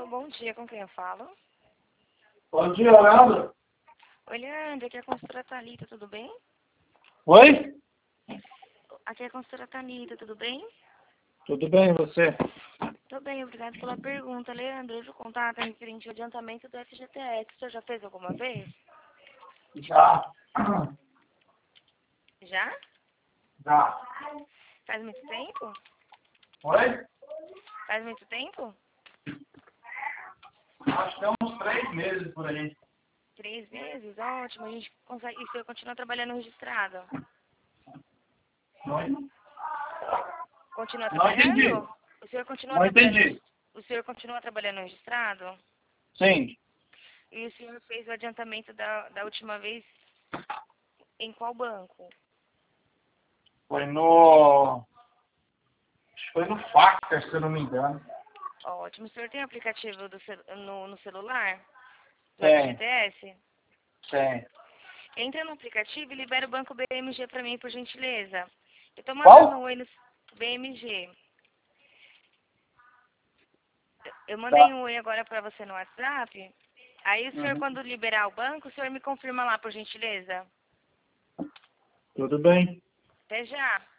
bom dia, com quem eu falo? Bom dia, Leandro. Oi, Leandro, aqui é a consultora Thalita, tudo bem? Oi? Aqui é a consultora Thalita, tudo bem? Tudo bem, e você? Tô bem, obrigado pela pergunta. Leandro, hoje o contato é referente ao adiantamento do FGTS. O senhor já fez alguma vez? Já. Já? Já. Faz muito tempo? Oi? Faz muito tempo? Acho que é uns 3 meses por aí. 3 meses? Ótimo, a gente consegue... E o senhor continua trabalhando registrado? Oi? Continua Não entendi. trabalhando? O senhor continua Não trabalhando... entendi. O senhor continua trabalhando registrado? Sim. E o senhor fez o adiantamento da última vez em qual banco? Foi no... Acho que foi no Factor, se eu não me engano. Ótimo. O senhor tem aplicativo no celular? Do Tem. FGTS? Tem. Entra no aplicativo e libera o banco BMG pra mim, por gentileza. Eu tô mandando Qual? um oi no BMG. Eu mandei Tá. um oi agora pra você no WhatsApp. Aí o senhor, Uhum. quando liberar o banco, o senhor me confirma lá, por gentileza. Tudo bem. Até já.